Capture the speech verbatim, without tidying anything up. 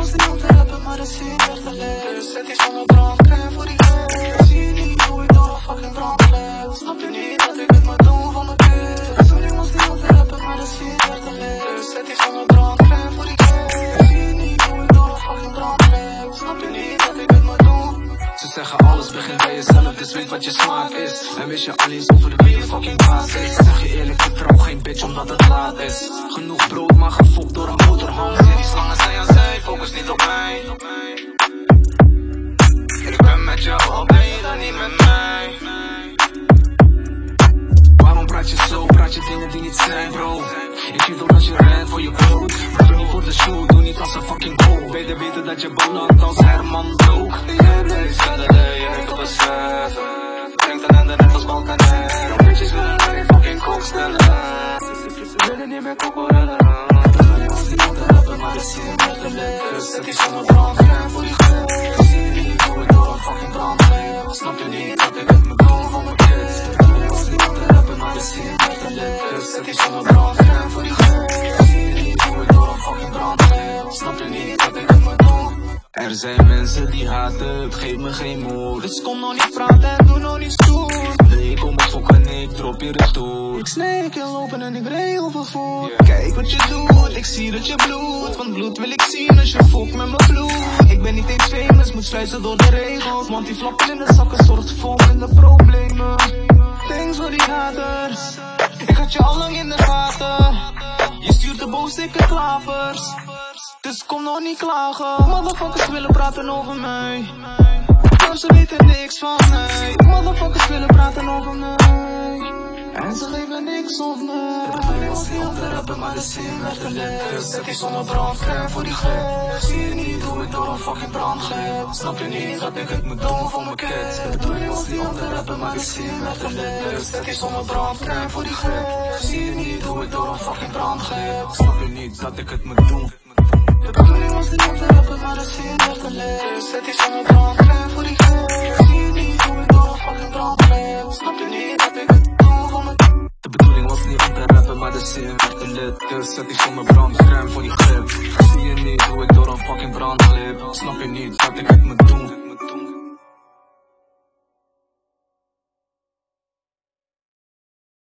was niet om te rappen, maar de zin werd te leeg. Zet die zonder brandcrème voor die gek. Zie je niet hoe ik door een fucking brandclap. Snap je niet dat ik het moet doen van mijn kut? De bedoeling was niet om te rappen, maar de zin werd te leeg. Zet die zonder brandcrème voor die gek. Zie je niet hoe ik door een fucking brandclap. Snap je niet dat ik het moet doen? Ze zeggen alles begint bij jezelf, dus weet wat je smaak is. En wist je alleen over de wie je fucking baas is. Zeg je eerlijk, ik trouw geen bitch omdat het laat is. Genoeg brood, maar gefokt door een motorhand. Zie die slangen zij aan zij, focus niet op mij. Ik ben met jou, al ben je dan niet met mij. Waarom praat je zo, praat je dingen die niet zijn, bro? Ik zie toch dat je rent voor je brood. Doe niet voor de show, doe niet als een fucking goal. Beter weten dat je ballant als Herman Broek. Jij blijft verder, je hebt op een zet. Brengt een ende net als Balkaner. Bitches willen naar die fucking kok stellen. Ze willen niet meer kokorellen. Ik was niet om te rappen, maar de zin werd te leeg. Zet die zonder brandcrème voor die gek. Zie je niet hoe ik door een fucking brandclap. Snap je niet dat ik het moet doen voor mijn kids? Ik was niet om te rappen, maar de zin werd te leeg. Zet die zonder brandcrème voor die gek. Zie je niet hoe ik door een fucking brandclap. Snap je niet dat ik het moet doen? Er zijn mensen die haten, het geeft me geen moed. Dus kom nog niet praten en doe nog niet stoer. Nee, ik kom me fokken, ik drop je retour. Ik snee, ik kan lopen en ik regel vervoer. Yeah. Kijk wat je doet, ik zie dat je bloedt. Van bloed wil ik zien als je fokt met mijn bloed. Ik ben niet eens famous, moet sluiten door de regels. Want die flappen in de zakken zorgt voor minder problemen. Thanks voor die haters, ik had je al lang in de gaten. Je stuurt de boos, ik heb klapers. Dus kom nog niet klagen. Motherfuckers willen praten over mij, maar ze weten niks van mij. Motherfuckers willen praten over mij en ze geven niks om mij. De bedoeling was niet om te rappen, maar de zin werd te leeg. Zet die zonder brandcrème voor die gek. Zie je niet hoe ik door een fucking brand glip? Snap je niet dat ik het moet doen voor mijn kids? De bedoeling was niet om te rappen, maar de zin werd te leeg. Zet die zonder brandcrème voor die gek. Zie je niet hoe ik door een fucking brand glip? Snap je niet dat ik het moet doen? De bedoeling was niet om te rappen, maar de zin werd te leeg. Zet die zonder brandcrème voor die gek. Zie je niet hoe ik door een fucking brand glip? Snap je niet dat ik het doe voor mijn... De bedoeling was niet om te rappen, maar de zin werd te lit. Dus zet die zonder brandcrème voor die grip. Zie je niet hoe ik door een fucking brand glip? Snap je niet dat ik het moet doen?